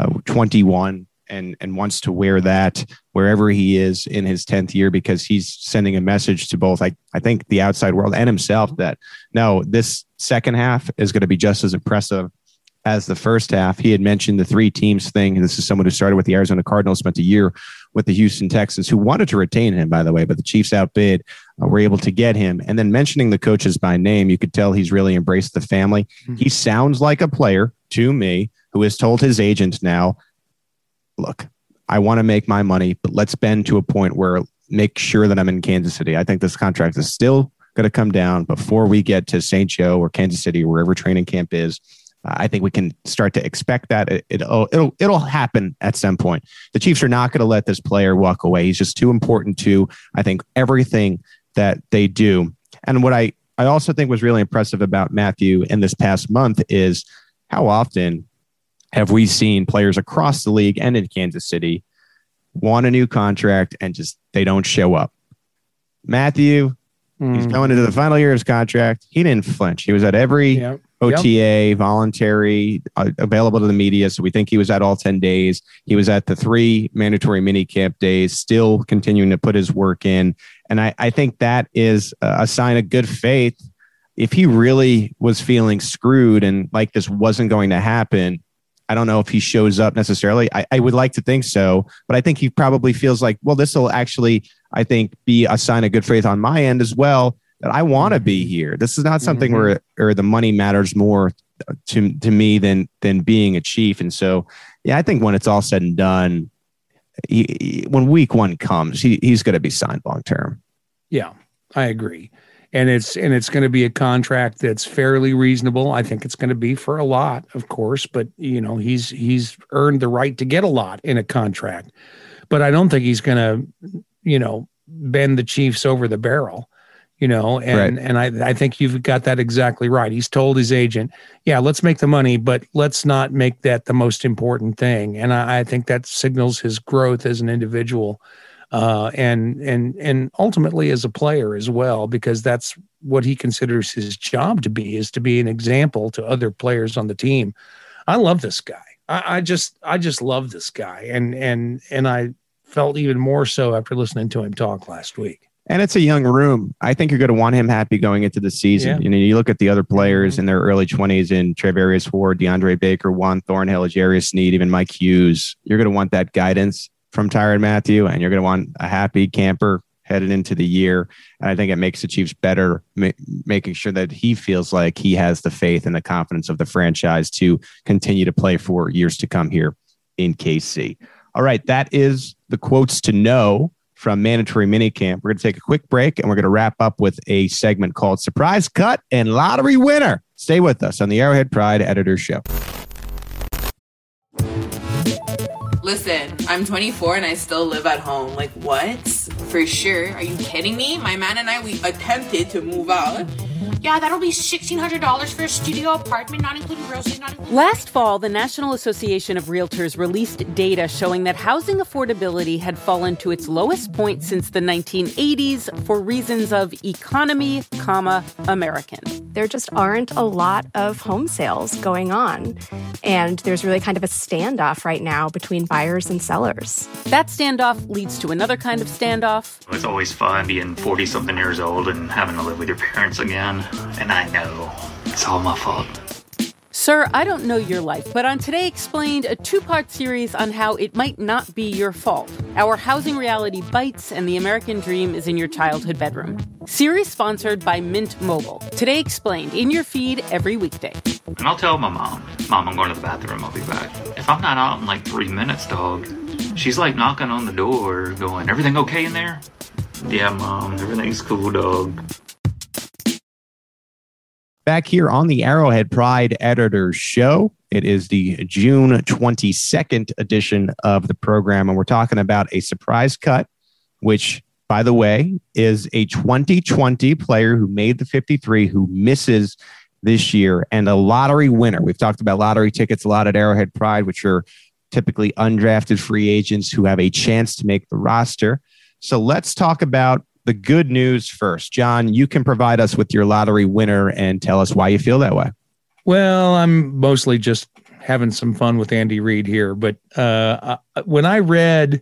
21, and wants to wear that wherever he is in his 10th year, because he's sending a message to both, I think, the outside world and himself that, no, this second half is going to be just as impressive as the first half. He had mentioned the 3 teams thing. This is someone who started with the Arizona Cardinals, spent a year with the Houston Texans, who wanted to retain him, by the way, but the Chiefs outbid, were able to get him. And then mentioning the coaches by name, you could tell he's really embraced the family. Mm-hmm. He sounds like a player to me who has told his agent now, look, I want to make my money, but let's bend to a point where make sure that I'm in Kansas City. I think this contract is still going to come down before we get to St. Joe or Kansas City or wherever training camp is. I think we can start to expect that it'll happen at some point. The Chiefs are not going to let this player walk away. He's just too important to, I think, everything that they do. And what I also think was really impressive about Matthew in this past month is how often have we seen players across the league and in Kansas City want a new contract and just they don't show up. Matthew, he's going into the final year of his contract. He didn't flinch. He was at every OTA, voluntary, available to the media. So we think he was at all 10 days. He was at the 3 mandatory mini camp days, still continuing to put his work in. And I think that is a sign of good faith. If he really was feeling screwed and like this wasn't going to happen, I don't know if he shows up necessarily. I would like to think so, but I think he probably feels like, well, this will actually, I think, be a sign of good faith on my end as well, that I want to be here. This is not something where the money matters more to me than being a Chief. And so, yeah, I think when it's all said and done, when week 1 comes, he's going to be signed long term. Yeah, I agree. And it's going to be a contract that's fairly reasonable. I think it's going to be for a lot, of course, but he's earned the right to get a lot in a contract. But I don't think he's going to, bend the Chiefs over the barrel. And I think you've got that exactly right. He's told his agent, yeah, let's make the money, but let's not make that the most important thing. And I think that signals his growth as an individual, and ultimately as a player as well, because that's what he considers his job to be, is to be an example to other players on the team. I love this guy. I just love this guy. And I felt even more so after listening to him talk last week. And it's a young room. I think you're going to want him happy going into the season. Yeah. You look at the other players in their early 20s in Travarius Ward, DeAndre Baker, Juan Thornhill, Jarius Sneed, even Mike Hughes. You're going to want that guidance from Tyrann Mathieu, and you're going to want a happy camper headed into the year. And I think it makes the Chiefs better, making sure that he feels like he has the faith and the confidence of the franchise to continue to play for years to come here in KC. All right, that is the quotes to know from Mandatory Minicamp. We're going to take a quick break, and we're going to wrap up with a segment called Surprise Cut and Lottery Winner. Stay with us on the Arrowhead Pride Editor's Show. Listen, I'm 24 and I still live at home. Like, what? For sure. Are you kidding me? My man and I, we attempted to move out. Yeah, that'll be $1,600 for a studio apartment, not including groceries, not including... Last fall, the National Association of Realtors released data showing that housing affordability had fallen to its lowest point since the 1980s for reasons of economy, American. There just aren't a lot of home sales going on, and there's really kind of a standoff right now between buyers and sellers. That standoff leads to another kind of standoff. It's always fun being 40-something years old and having to live with your parents again. And I know it's all my fault. Sir, I don't know your life, but on Today Explained, a two-part series on how it might not be your fault. Our housing reality bites and the American dream is in your childhood bedroom. Series sponsored by Mint Mobile. Today Explained, in your feed every weekday. And I'll tell my mom, I'm going to the bathroom, I'll be back. If I'm not out in like 3 minutes, dog, she's like knocking on the door going, everything okay in there? Yeah, Mom, everything's cool, dog. Back here on the Arrowhead Pride Editors Show. It is the June 22nd edition of the program, and we're talking about a surprise cut, which, by the way, is a 2020 player who made the 53 who misses this year, and a lottery winner. We've talked about lottery tickets a lot at Arrowhead Pride, which are typically undrafted free agents who have a chance to make the roster. So let's talk about the good news first. John, you can provide us with your lottery winner and tell us why you feel that way. Well, I'm mostly just having some fun with Andy Reid here. But when I read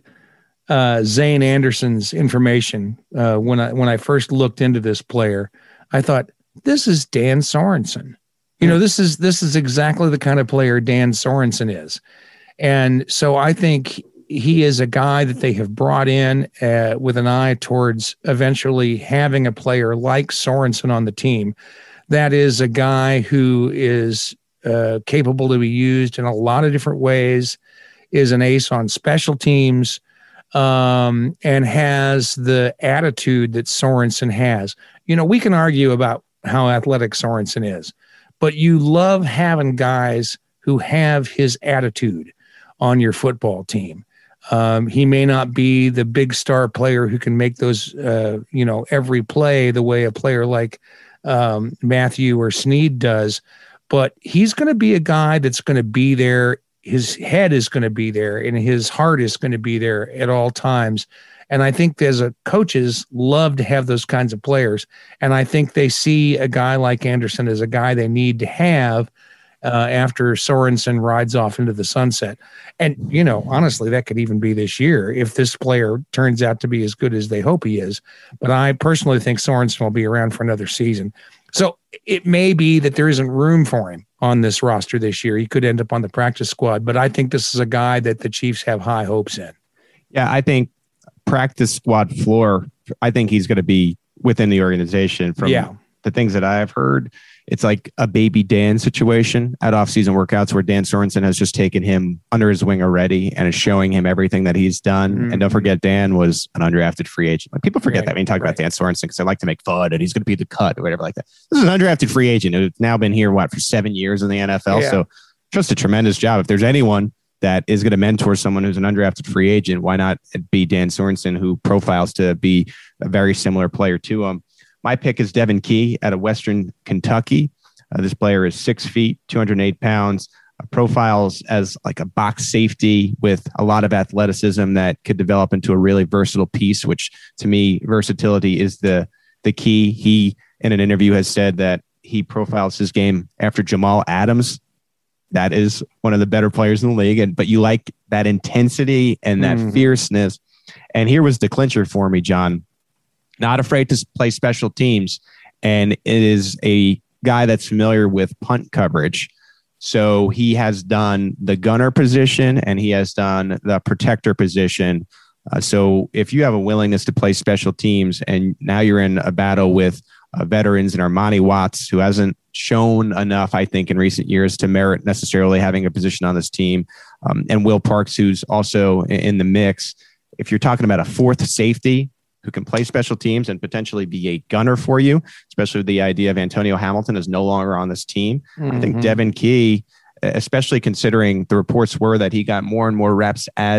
Zane Anderson's information, when I first looked into this player, I thought, this is Dan Sorensen. You know, this is exactly the kind of player Dan Sorensen is. And so I think he is a guy that they have brought in with an eye towards eventually having a player like Sorensen on the team. That is a guy who is capable to be used in a lot of different ways, is an ace on special teams, and has the attitude that Sorensen has. You know, we can argue about how athletic Sorensen is, but you love having guys who have his attitude on your football team. He may not be the big star player who can make those, every play the way a player like Matthew or Snead does, but he's going to be a guy that's going to be there. His head is going to be there and his heart is going to be there at all times. And I think as coaches love to have those kinds of players. And I think they see a guy like Anderson as a guy they need to have after Sorensen rides off into the sunset. And, you know, honestly, that could even be this year if this player turns out to be as good as they hope he is. But I personally think Sorensen will be around for another season. So it may be that there isn't room for him on this roster this year. He could end up on the practice squad, but I think this is a guy that the Chiefs have high hopes in. Yeah, I think practice squad floor, I think he's going to be within the organization from the things that I've heard. It's like a baby Dan situation at off-season workouts where Dan Sorensen has just taken him under his wing already and is showing him everything that he's done. Mm-hmm. And don't forget, Dan was an undrafted free agent. Like, people forget that when you talk about Dan Sorensen because they like to make fun and he's going to be the cut or whatever like that. This is an undrafted free agent who's now been here, for 7 years in the NFL. Yeah. So just a tremendous job. If there's anyone that is going to mentor someone who's an undrafted free agent, why not be Dan Sorensen, who profiles to be a very similar player to him? My pick is Devin Key out of Western Kentucky. This player is 6 feet, 208 pounds, profiles as like a box safety with a lot of athleticism that could develop into a really versatile piece, which to me, versatility is the key. He, in an interview, has said that he profiles his game after Jamal Adams. That is one of the better players in the league. But you like that intensity and that fierceness. And here was the clincher for me, John. Not afraid to play special teams. And it is a guy that's familiar with punt coverage. So he has done the gunner position and he has done the protector position. So if you have a willingness to play special teams and now you're in a battle with veterans and Armani Watts, who hasn't shown enough, I think, in recent years to merit necessarily having a position on this team, and Will Parks, who's also in the mix. If you're talking about a fourth safety who can play special teams and potentially be a gunner for you, especially with the idea of Antonio Hamilton is no longer on this team. I think Devin Key, especially considering the reports were that he got more and more reps as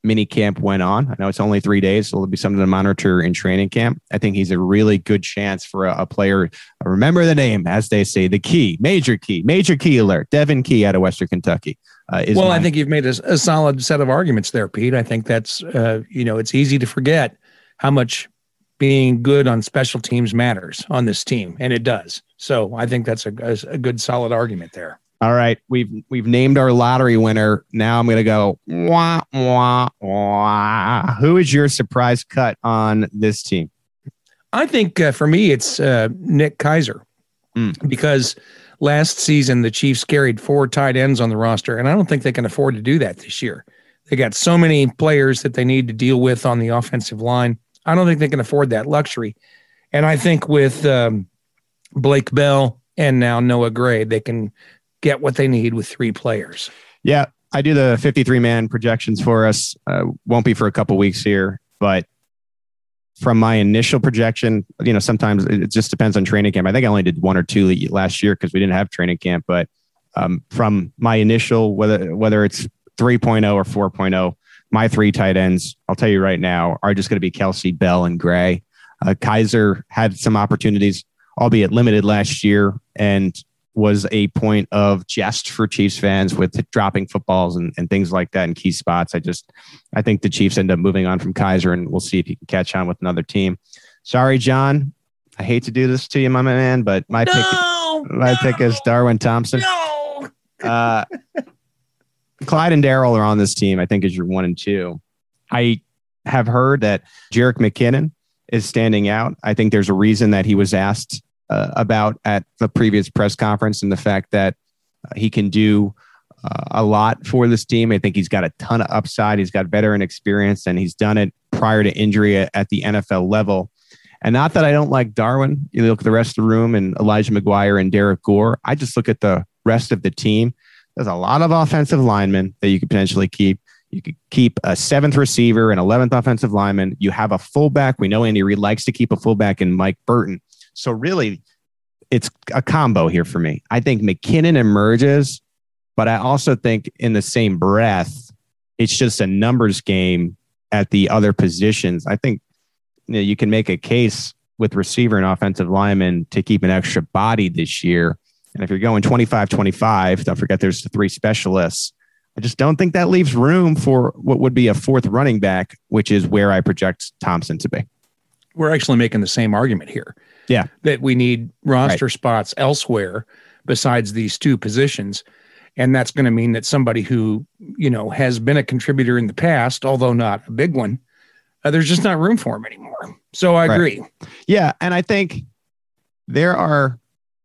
mini camp went on. I know it's only 3 days, so it'll be something to monitor in training camp. I think he's a really good chance for a player. Remember the name, as they say, the key, major key alert, Devin Key out of Western Kentucky. I think you've made a solid set of arguments there, Pete. I think that's, it's easy to forget how much being good on special teams matters on this team, and it does. So I think that's a good, solid argument there. All right, we've named our lottery winner. Now I'm going to go, wah, wah, wah. Who is your surprise cut on this team? I think for me, it's Nick Keizer, because last season the Chiefs carried 4 tight ends on the roster, and I don't think they can afford to do that this year. They got so many players that they need to deal with on the offensive line. I don't think they can afford that luxury. And I think with Blake Bell and now Noah Gray, they can get what they need with 3 players. Yeah, I do the 53-man projections for us. Won't be for a couple weeks here, but from my initial projection, sometimes it just depends on training camp. I think I only did 1 or 2 last year because we didn't have training camp. But from my initial, whether it's 3.0 or 4.0, my 3 tight ends, I'll tell you right now, are just going to be Kelsey, Bell, and Gray. Keizer had some opportunities, albeit limited last year, and was a point of jest for Chiefs fans with dropping footballs and things like that in key spots. I think the Chiefs end up moving on from Keizer, and we'll see if he can catch on with another team. Sorry, John. I hate to do this to you, my man, but my pick is Darwin Thompson. No. Clyde and Darrell are on this team, I think, is your 1 and 2. I have heard that Jerick McKinnon is standing out. I think there's a reason that he was asked about at the previous press conference, and the fact that he can do a lot for this team. I think he's got a ton of upside. He's got veteran experience, and he's done it prior to injury at the NFL level. And not that I don't like Darwin. You look at the rest of the room and Elijah McGuire and Derek Gore. I just look at the rest of the team. There's a lot of offensive linemen that you could potentially keep. You could keep a 7th receiver and 11th offensive lineman. You have a fullback. We know Andy Reid likes to keep a fullback in Mike Burton. So really, it's a combo here for me. I think McKinnon emerges, but I also think in the same breath, it's just a numbers game at the other positions. I think you can make a case with receiver and offensive lineman to keep an extra body this year. And if you're going 25-25, don't forget there's the 3 specialists. I just don't think that leaves room for what would be a 4th running back, which is where I project Thompson to be. We're actually making the same argument here. Yeah. That we need roster spots elsewhere besides these 2 positions. And that's going to mean that somebody who, has been a contributor in the past, although not a big one, there's just not room for him anymore. So I agree. Yeah. And I think there are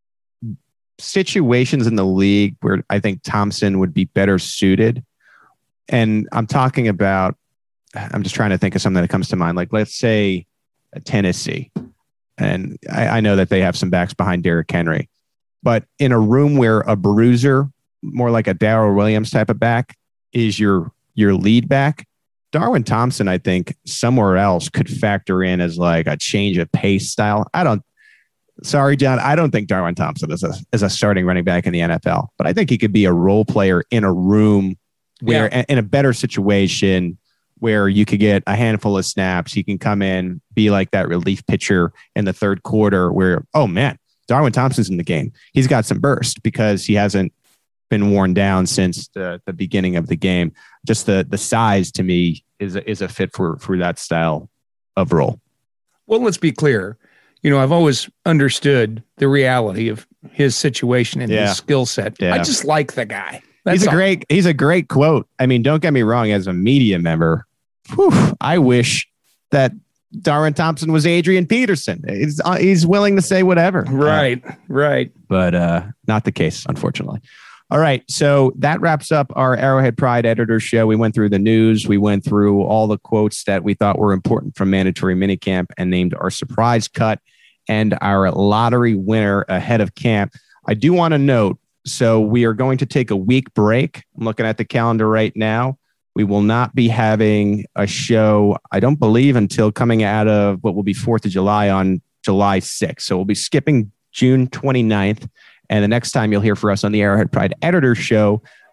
situations in the league where I think Thompson would be better suited. And I'm talking about, I'm just trying to think of something that comes to mind. Like, let's say Tennessee. And I know that they have some backs behind Derrick Henry, but in a room where a bruiser, more like a Darrell Williams type of back, is your lead back, Darwin Thompson, I think somewhere else could factor in as like a change of pace style. Sorry, John, I don't think Darwin Thompson is a starting running back in the NFL, but I think he could be a role player in a room where in a better situation where you could get a handful of snaps. He can come in, be like that relief pitcher in the 3rd quarter where, oh man, Darwin Thompson's in the game. He's got some burst because he hasn't been worn down since the beginning of the game. Just the size to me is a fit for that style of role. Well, let's be clear. I've always understood the reality of his situation and his skill set. Yeah. I just like the guy. He's a great quote. I mean, don't get me wrong, as a media member, I wish that Darwin Thompson was Adrian Peterson. He's willing to say whatever. Right. But not the case, unfortunately. All right. So that wraps up our Arrowhead Pride Editor Show. We went through the news. We went through all the quotes that we thought were important from mandatory minicamp and named our surprise cut and our lottery winner ahead of camp. I do want to note, so we are going to take a week break. I'm looking at the calendar right now. We will not be having a show, I don't believe, until coming out of what will be 4th of July on July 6th. So we'll be skipping June 29th. And the next time you'll hear from us on the Arrowhead Pride Editor Show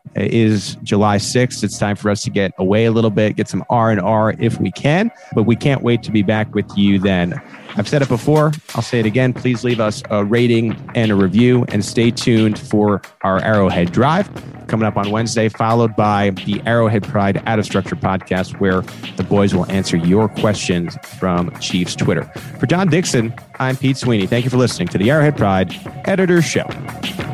is July 6th. It's time for us to get away a little bit, get some R&R if we can, but we can't wait to be back with you then. I've said it before. I'll say it again. Please leave us a rating and a review, and stay tuned for our Arrowhead Drive coming up on Wednesday, followed by the Arrowhead Pride Out of Structure podcast, where the boys will answer your questions from Chiefs Twitter. For John Dixon, I'm Pete Sweeney. Thank you for listening to the Arrowhead Pride Editor's Show.